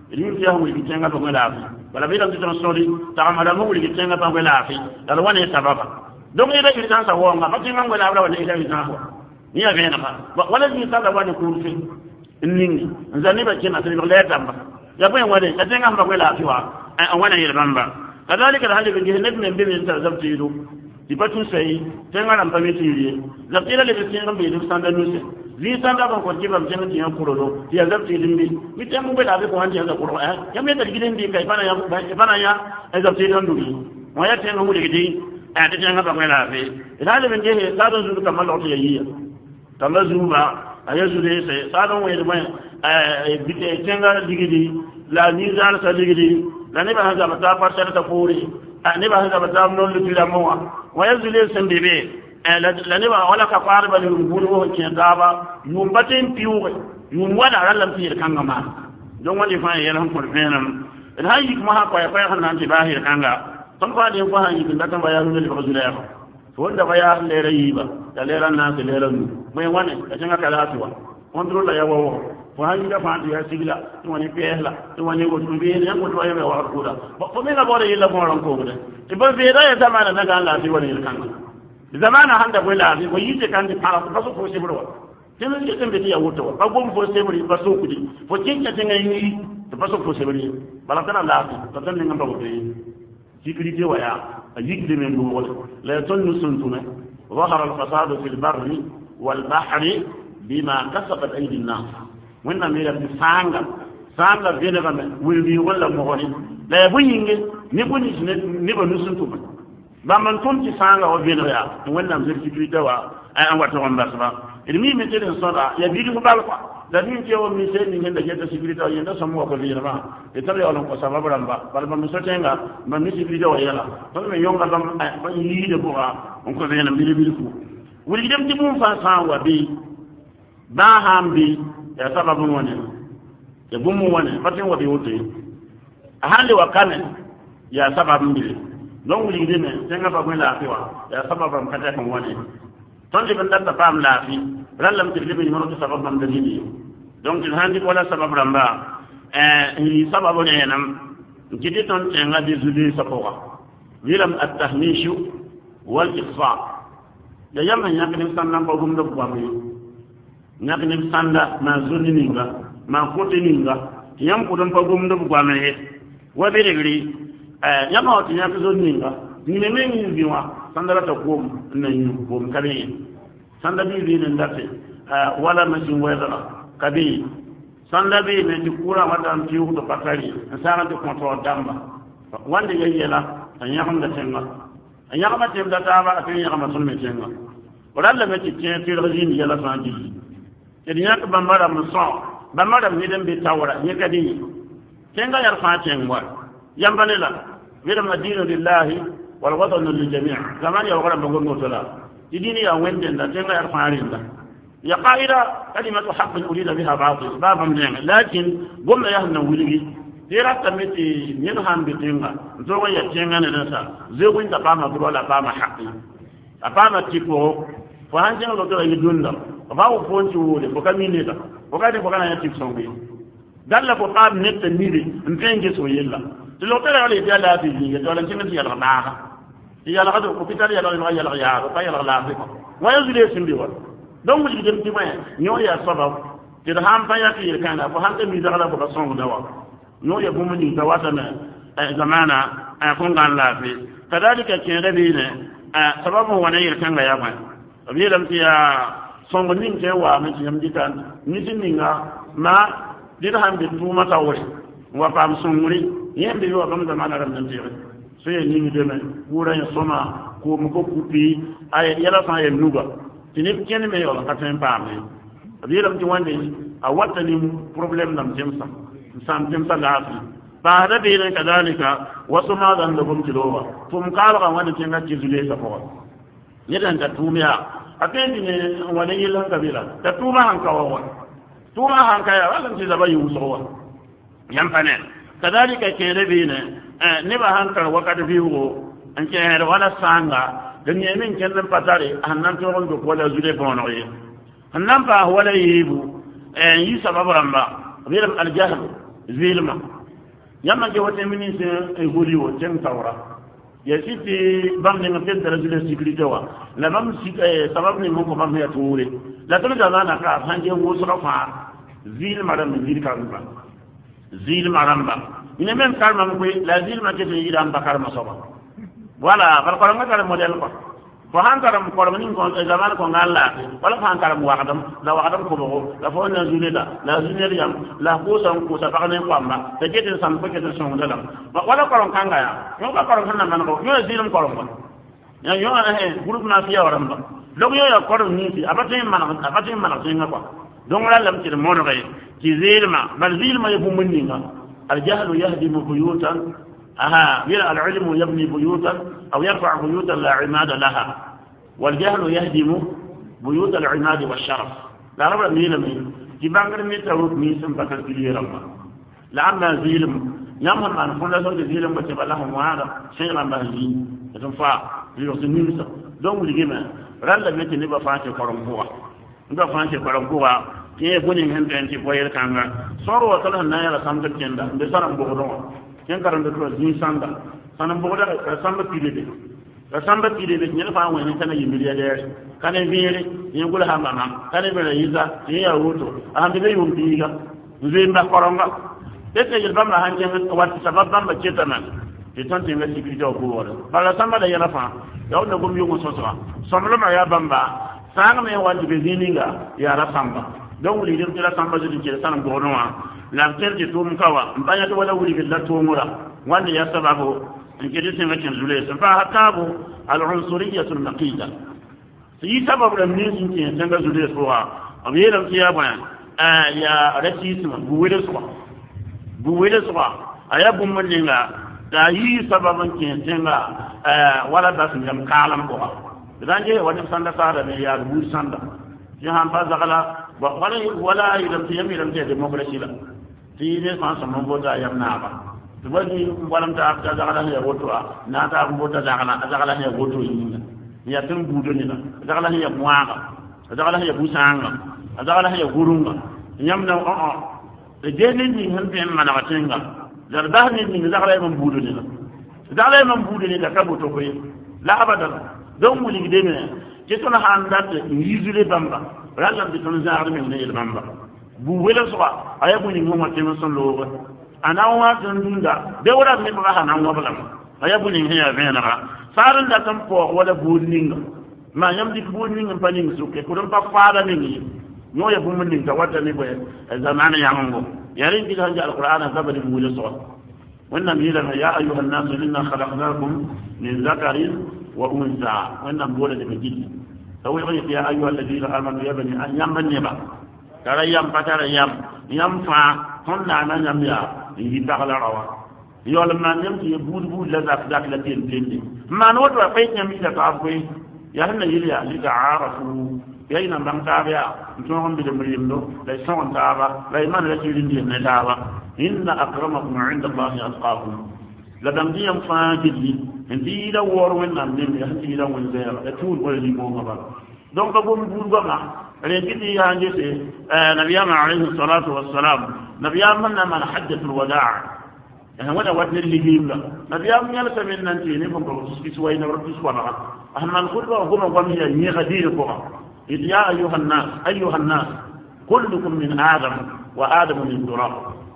rin fiya hu ki tenga ba ngala bala bi lam titan sori ta amara mu ki tenga ba ngala fi dal wani sababa don ida ki tan sa wo nga ba tinga ngala wala ida ki tan ho ni ya bena ba wala ni sala wani kurfi ningi nzani ba kina tiri le tamba ya bwen wade ka tenga ba ngala fi wa an wana yir bamba kadhalika da hali bi ne ne bi min tarzabti ido ibatu sai tenga ram pamiti yiri la tira le tenga bi du sanda nuse li sanda ba ko jibam tenga tiya kurolo ya zabti limbi mi tenga be la be ko hanje ga kurolo eh ya me da gidan di kai bana ya bana ya ai zabti dan duri mo ya tenga mu de gidi a ta tenga ba ngala fi ila le ben je sa don zuru kamal o yayi kama zuba aya zure sai sa don wai mai eh bi tenga digidi la ni zan sa digidi la ne ba hanga ba ta farsa ta furi ne ba hanga ba ta non lu tira mo wa yazule sandebe la ne ba wala ka farba ni ngulu ho ke daba yum baten piuwe yum wala ralam tiyir kanga ma don wani fa yana ko fenam in hayi kuma ha kwaya kwaya hanan ti bahir kanga ton fa din fa hayi da kan bayan ne ba zule ya to wanda baya le rayi ba da le ran na le ran mai wani da tanga kala tuwa kontrol la ya wawo fa hayi da fa ya sigila to wani pehla to wani go tumbe ne ko to ya wa kuda ko me na bore yilla mo ran ko gude to ba be da ya zamana na ga Allah ti wani kanga zamana handa ko la ko yite kan di para ko so ko se bro teme ke tembe dia woto ba gom fo se bri ba so kudi fo kinka tenga yi to ba so ko se bri bala kana la to tan ngam ba ko yi sécurité waya ayik de men do wala la tonu suntuna ظهر الفساد في البر والبحر بما كسبت ايدي الناس وانا ميرا سانغا سانغا بينغا ويلي ولا مغني لا بوينغ نيبوني نيبوني سنتuma ba man tonti sanga o bino ya wannan zai sécurité wa ay an wata on basba ilmi mi tedin soda ya bidu ko balko da min ke o mi se ni ngenda jetta sécurité o yenda samu ko bino ba e tabe on ko sababu ramba bal ba mi sotenga ma mi sécurité o yela to me yonga dam ba ni de ko on ko bena mi bidu ko wuri dem ti mum fa sanga bi ba hambi ya sababu woni e bumu woni fatin wa bi wote ahande wa kane ya sababu bi don wuli dine tenga ba gwela afiwa ya sababa mkata kan wani ton de banda ta pam la fi rallam ti libi mo to sabab man dalili donc il handi wala sabab ramba eh ni sababu ne nam jidi ton tenga di zuli sapoa wilam at-tahmish wal ikhfa ya yamma nyak ni sanna ko gum do ko mi nyak ni sanda ma zuni ninga ma foti ninga yam ko don ko gum do ko mi wa be regri eh yama wati ya zo ninga ni ne men biwa sandala ta ko na yin ko kare sanda bi bi nan dace wala mashin wala kabi sanda bi ne ti kura wadan ti hu to pakari sara to ko damba wanda yayyela an ya hamda tenga an ya hamda tenga ta ba ta ya hamda sun me tenga wala me ti tin ti rajin yala sanji ti ya ka bambara musa bambara mi den be tawara ni kadi tenga yar fa tenga yambanela wiram adinu lillahi wal wadanu lil jami' zaman ya wala bangon notala dini ya wende da tenga ya farinda ya qaida kalimatu haqqin urida biha batil babam den lakin gomna ya hanna wuligi dira tamiti nyen hambe tenga zo ya tenga ne sa ze gun da bama duro la bama haqqi apama tipo fa hanje no do yi dunda ba wo fonti wole ko kamine da ko kadi ko kana ya tip songi dalla ko qab net nidi mpenje so yella lo tara ale dia la bi ni to lan tin ya la na ya la ko pitali ya la ya la ya ko ya la la ko wa yazile simbi wa donc li dem ti may ñoo ya sabab ti da ham pa ya ki kana ko han mi da la ko son da wa ñoo ya bu mu ni da wata na zamana a ko ngan la fi kadalika ke da bi ne sababu wa ne kan ga ya ma abi lam ti ya son ni ke wa mi ti yam dikan ni tin ninga ma di da ham bi tu ma tawri wa pam sunguri yembe yo kam da mana ram nan tire so ye ni mi deme wura ya soma ko mo ko kupi ay yala fa ye nuga tinip ken me yo ka tan pa me abiram ti wande a watta ni problem nam jemsa sam jemsa la fi ba da be ne kadalika wasu ma dan da gum tilowa tum kala kan wanda tin ga tizule sa ko yedan da tumiya atendi ne wala yilan kabila da tuma han kawo tuma han kaya wala ti da bayu so yam fane kadalika ke rabina ne ba hankar wakati biwo an ke har wala sanga dan yemin ken nan patare annan to ron do wala zude bono ye annan ba wala yibu eh yi sababu ramba bilam al jahl zilma yamma je wote ministre e holi wo tem tawra ya siti bam ne ngapel dara de sécurité wa la bam si sabab ne mo ko bam ya toure la to da na ka hanje wo so fa zil madam zil ka ba zil maramba ina men kalma ko la zil ma ke yi dam bakar ma soba wala kal ko ngata model ko ko hankaram ko min ko zaman ko ngalla wala hankaram waxadam la waxadam ko bo la fo na zuleda la zuleda yam la ko san ko sa fakane ko amma te jete sam ko jete son dala wala ko kanga ya no ka ko tan nan ko yo zilim ko ko ya yo ana he groupe na fiya waram ba dogo yo ya ko ni fi abate man abate man ko ngako don la lam ci mo no kay ci zilma bal zilma yabu munninga al jahlu yahdimu buyutan أها بلا العلم يبني بيوتا أو يرفع بيوتا لا عماد لها والجهل يهدم بيوت العماد والشرف لا ربا ميلا ميلا جبانغر ميتاوك ميسم بكر كليرا لأما زيلم يامن أن فلا سوى زيلم بتبع لهم وهذا شيئا مهزين يتنفع يوصل نمسا دون لجمع رلا بيتي نبا فانشي فرمكوا نبا فانشي فرمكوا كي يبني من بنتي بوير كانغا صاروا وصلها نايا لسامتك جندا بسرم بغضون ken karam de cross ni sanda sanam boda ka samba pilede ka samba pilede ni fa woni kana yimiriya de kana vire ni ngula hamba na kana bela yiza ni ya wuto ambe be yum biga nzimba koronga tete jil bamba hanje wat sabab bamba cetana te tonte ngal sikri do ko wala bala samba da yana fa yaw na gum yugo sosoa somlo ma ya bamba sanga me wandi be zininga ya ra samba donc li dem la samba jodi ci sanam go no la terje tum kawa mbanya to wala wuri billa tumura wanda ya sababu ngede sen wakin zule sa fa hatabu al unsuriyah al naqida yi sababu da min sin ci tanga zule so wa abiyelam tiya ba ya racism bu wede so bu wede so aya bum malinga da yi sababan ci tanga wala da sun jam kalam ko danje wani sanda sada ne ya bu sanda jahan ba zakala wala wala ilam tiyami ilam tiya demokrasi la tine ma sama bota yam na ba to bani walam ta ta zakala ne woto na ta bota zakala zakala ne woto yin ya tun budo ni na zakala ne muanga zakala ne busanga zakala ne gurunga nyam na o o de deni ni han be mana watenga dar da ni ni zakala ne budo ni na zakala ne budo ni da ka boto ko la abadan don wuli de ne ke tona handat yizule bamba ralam bi ton zaar men ne bamba bu wela so ayabu ni mo matin son lo ana wa tan dunda de wala ni ba hana wa bala ayabu ni hiya bena saran da tan po wala bu ninga ma yam dik bu ninga panin su ke ko don pa faada ni no ya bu mun ninga wata ni boye zamana ya ngo yarin bi hanja alquran zabali bu wela so wannan milan ya ayyuhan nas inna khalaqnakum min zakarin wa unsa wannan bola da gidi tawi ya ayyuhal ladina amanu ya bani an yamman ne ba tara yam patara yam yam fa honna na yam ya yi dakala rawa yol man yam ti bud bud la zak dak la tin tin man woto fa yam ila ta akoy ya hanna yiliya li ta'arafu yayna bam tabiya to hon bi de mriyim do lay son taaba lay man la ci lindi ne taaba inna akramakum 'inda allahi atqakum la dam diyam fa jidli ndi la wor wen nam ne ya ndi la won zera e tour wala li mo ngaba donc ko bum bur gama ريكتي يا جسي نبينا عليه الصلاة والسلام نبينا من من حجة الوداع يعني ولا وجه اللي جيبنا نبينا يلس من ننتي نبغى نسكت وين ورد سوانا أهم الخطبة هم قام هي نيغدير قوة إذ يا أيها الناس أيها الناس كلكم من آدم وآدم من تراب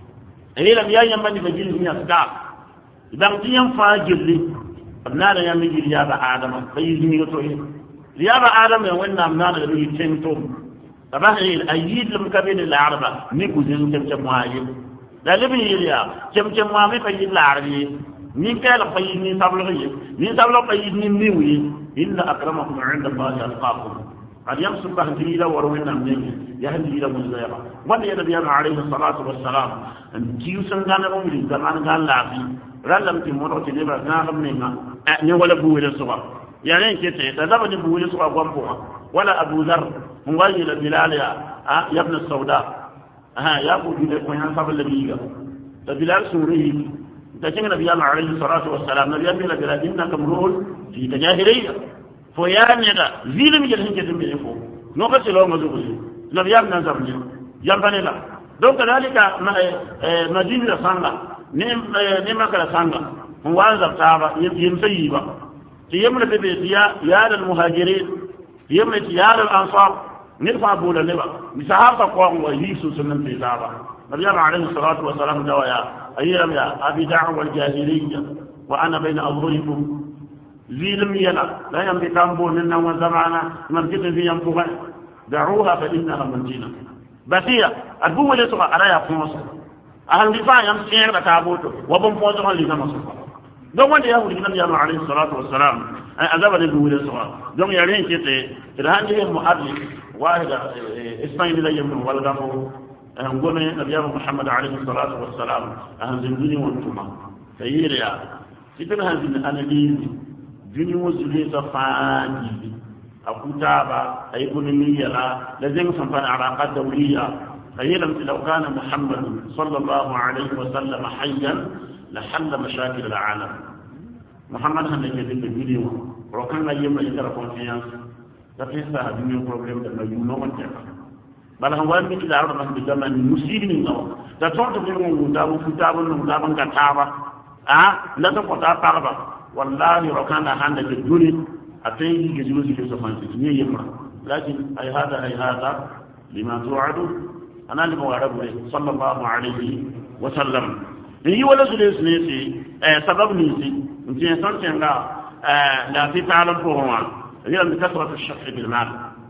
إيه لم يأي من يجيل من أصداق إذا قيم فاجر لي أبنانا يمجي ليابا آدم فيجي يطوي ليابا آدم يوين أبنانا يلوي تنتم طبعا الأيد لم كبين العربة نيكو زين كم كم واجب لا لبي يليا كم كم واجب فيجي العربي مين كان فيجي مين سبلغي مين سبلغ فيجي مين ميوي إن أكرمكم عند الله أتقاكم قد يمسك به جليلا وروينا منه يهدي إلى مزيرا وأن النبي عليه الصلاة والسلام كيو سنغان رمي زمان قال لا في رلم تمرو تنبا ناغم منا أعني ولا بويل الصغر يعني كتير تذهب بويل الصغر وانبوها ولا أبو ذر مغير بلال يا يا ابن السوداء ها يا أبو جدك وين صاب اللبيجا بلال سوري تجمع النبي عليه الصلاة والسلام نبي أبي بلال إنك مرول في تجاهلية فيان يدا زيل من جلهم جدهم بيفو نقص لهم مزوجي نبي أبي نزار لي جنبنا لا دون ذلك ما مدينة سانغا نيم نيم كلا سانغا وان زبتابا يم سيبا يمنا بيبي يا يا المهاجرين يمنا يا الانصار نرفع بولا نبا مسحابا قوم ويسو سنن في زابا نبي عليه الصلاه والسلام دوايا ايام يا ابي دعوه الجاهليه وانا بين اظهركم زيلم يلا لا يمضي كامبو لنا وزمانا من جد في ينبغي دعوها فانها منجينا بسيا البوم اللي سوى على يا فوس أهل دفاع يمسير بتابوته وبم فوزه اللي كما سوى دون وين يهود النبي عليه الصلاة والسلام أذهب للبوم اللي سوى دون يرين كده إذا هذه المؤلف واحد إسماعيل لا يمكن ولا دمه نقول النبي محمد عليه الصلاة والسلام أهل زندوني وانتما سيريا سيدنا هذه الأنبياء جني وزلي صفاني أكتابا أيكون ميلا لازم سنفان علاقات دولية أيضا لو كان محمد صلى الله عليه وسلم حيا لحل مشاكل العالم محمد هم يجد الفيديو وكان يوم يجرى كونفيانس لكن هذا دنيا بروبلم ده يوم ما تجرى بل هو من كده عرض من زمان مسلمين نو تطور تقولون ودابو فتابو ودابو كتابا آه لا تقطع تابا والله لو كان هذا الدنيا أتين يجوز في سفان تجنيه يمر لكن أي هذا أي هذا لما توعد أنا لما وعده صلى الله عليه وسلم هي ولا زليس نيسي سبب نيسي نتي سنتين لا لا في تعالى فوما هي من كثرة الشح بالمال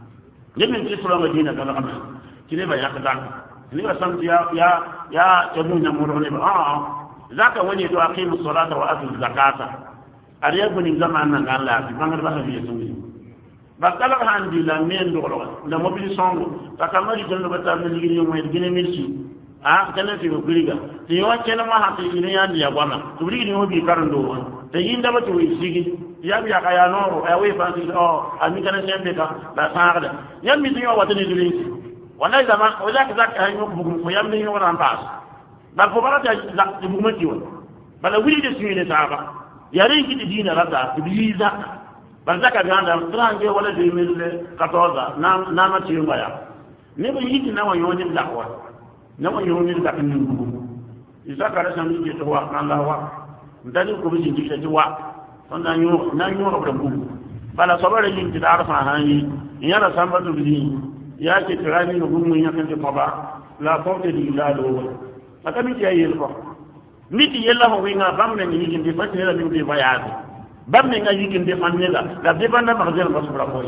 لمن تسرى مدينة كذا تلبا يا كذا تلبا سنت يا يا يا تبون يمرون آه ذاك وين يقيم الصلاة وآتي الزكاة أريد من زمان نقال لا في بانغ بها في يسوي بس كلا عندي لا مين دولار لا موبيل سونغ تكمل يجلو بتاع من يجري يوم يجري ميرسي آه كنا في بقوليكا تيوان كنا ما هاتي إلي عندي يا بوانا تقولي نيو بيكارن دوا تيجي دابا توي سيجي يا بيا كيا نورو أوي فانسي أو أمي كنا سيمبكا لا ساعد يا ميتيو واتني جليس ولا زمان وذاك ذاك هينو بقول فيام نيو رامباس بل فبرت ذاك بقومتيو بل ولي تسوي نتابع yare gidi dina rada biza banzaka ganda trange wala deux mille quatorze na na ma tiwa ya ne ba yiti na wa yoni lakwa na wa yoni da kin ngugu isaka ra san ji to wa Allah wa ndani ko bi ji ta wa on na nyo na nyo ro bu bala sabara yin ti da fa hanyi yara samba to bi ya ke tirani no gumu nya kan ko ba la fonte di la do akami ti ayi ko niti yella ho winga bamne ni yiginde fatira min be voyage bamne nga yiginde fanela la debanda marjel basura ko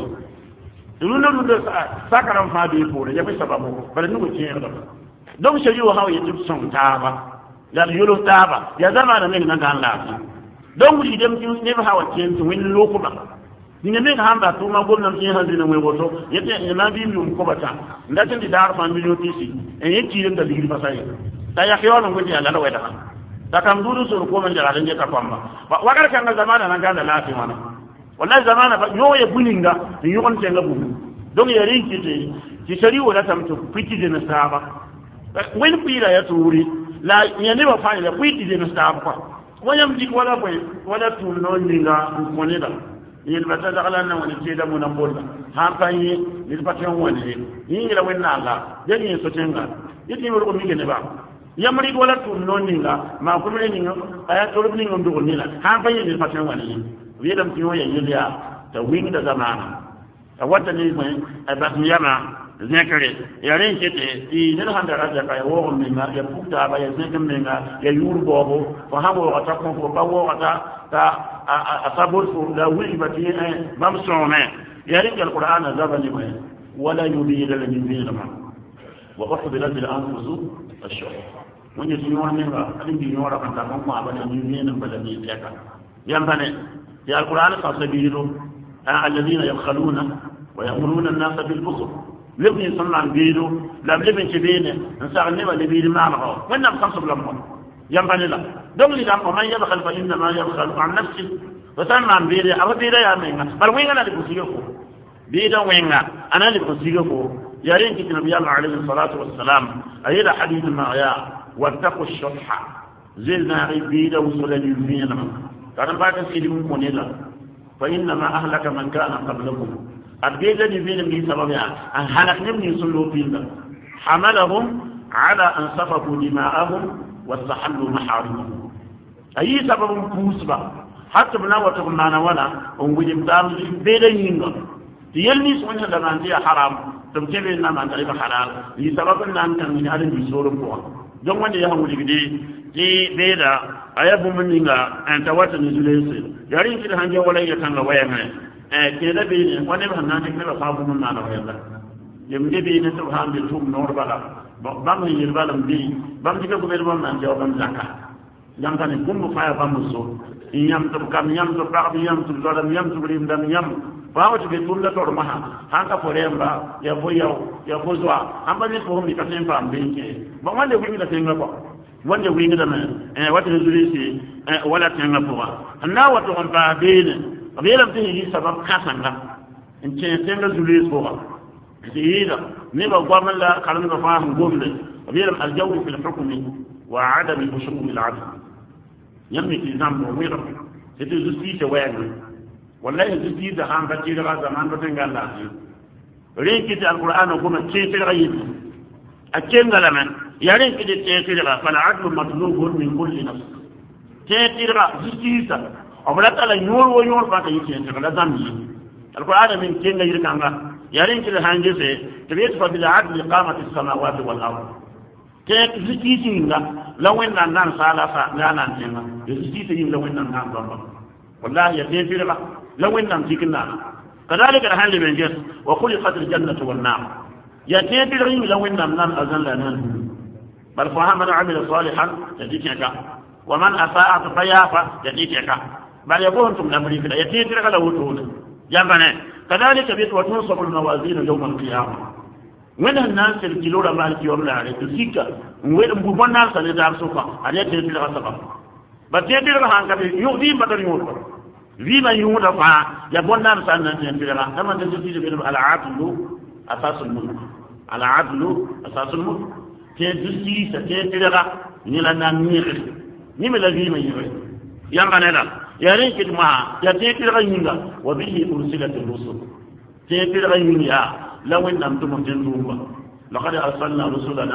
luna luna sakaram fa be pour ya be sababu bale nugo tiere do donc shari wa hawo yitu son taba ya yolo taba ya zamana men nga la donc li dem ci ne hawo tien to win loko ba ni ne men hamba to ma gomnam ci hanzina moy woto yete na bi mi ko bata ndatin di dar fa million tisi en yetti dem da digri fasay ta ya xiyolo ngoti ala la wayda takam duru sur ko man jara nge ka pamba wakar kan zamana nan ganda lafi mana wallahi zamana ba nyoye buninga ni yukon tenga bu donc yari kiti ci sari wala tam to piti de na saba wen pira ya turi la nyane ba fa ya piti de na saba ko wanyam dik wala boy wala tu non ninga ko ne da yel bata da ala na wani ce da mun bolla ha fa yi ni bata wani ni la wen na la yani so tenga yiti mo ko mi ne ba yamri wala tu noninga ma ko mele ninga aya to rubni ngom do nila ha fa yi fa tan wani wi dam ti yoya yulia ta wing da zamana ta wata ni mai abas miyama zekare yaren kete ti ne handa raja ka wo minga ya pukta ba ya zekem minga ya yur bobo fa ha wo ta ko ko ba wo ta ta asabur fu la wi ba ti bam sone yaren alquran zabani mai wala yubila lil jinna wa uhdilat al anfus ash-shuh wani su yi wani ba abin yi wara kan takon kuma abin da yi ne ba da ne ya ka yan bane ya alquran sa sabiru alladhina yabkhaluna wa ya'muruna an-nasa bil bukhl libni sallan bidu lam libin kibene an sa ne ba da bidu ma ma wannan kan su lamma yan bane la don li da man yabkhal fa inna ma yabkhal an nafsi wa sanna bidu aba bidu ya menga bar wi ngana ko sigo ko bidu wenga anali ko sigo ko yarin kitab ya alayhi salatu wassalam ayida hadith ma ya واتقوا الشح زلنا عبيدا وصل للمين كان بعد سيدي منيلا فإنما أهلك من كان قبلكم أبيدا لبين من سببها أن هلك نبني صلوا فينا حملهم على أن سفكوا دماءهم واستحلوا محارمه أي سبب كوسبا حتى بنا وتبنا ولا ونقول دام بيدين يلني سوني دمان دي حرام تمتلي نام عن طريق حلال يسبب أن أنت من هذا بيسور بوا جم من يهم ولقدي دي بيدا أيابو منينا أنت واتن زليس يارين كده هنجي ولا يتنغ وياه كده بين وانا بهنا نكمل صابو من نانا وياه يمدي بين سبحان بالتوم نور بلا بام يربالم بي بام ديكو بير بام نانجو بام زكا يام كان كوم فايا بام سو يام تب كام يام تب باق يام تب دولم يام تب ريم دم يام فاوت بي تول لا تور مها هانكا فوريمبا يا بويو يا بوزوا ام بني فوم دي كاسين فام بينكي با وانده وينغا تينغا كو wanda wi ngada men eh wata zulisi eh wala tanga puwa na wato on ba bene abela mtini sabab kasanga ince tanga zulisi puwa إذا نبى ضمن لا كلام فاهم جملة غير الجو في الحكم وعدم الخشوع العدل يملك نظام وغيره ستجسدي سواد والله يجسدي ده عن بتير زمان بتنقل لا رين كده القرآن وكم تيسير غيب أكين لما يرين كده تيسير فالعدل مطلوب من كل نفس تيسير جسدي سا أولا تلا يور ويور بعد يتيسير لا زمي القرآن من كين غير كذا يارين كده هنجسه تبيت فبالعدل قامت السماوات والأرض كيف زكيتينا لو إن الناس على فعلا نحن زكيتين لو إن الناس ضرب والله يتفير له لو إن نمسكنا كذلك الحال بنجس وخلقت الجنة والنار يتفير لو إن الناس أذن لنا بل فهم من عمل صالحا يجيك ومن أساء فيافا يجيك بل يقول أنتم لأمريكا يتفير له طول جنبنا كذلك بيت وتنصب الموازين يوم القيامة وين الناس الكيلو مالك يوم لا عليه تسيكا وين مبون ناس اللي دار سوكا عليه تجيب لها سبب بتجيب لها عنك يودي بدل يود فيما يود فا يبون ناس أن تجيب لها لما تجيب لها على عدل أساس الملك على عدل أساس الملك تجيب تجيب لها نيلنا نيل نيم الذي ما يود يانغانا يارين كده ما يتيجي غينيا وبه أرسلت الرسل تيجي غينيا لو إن أنتم تنظرون لقد أرسلنا رسلنا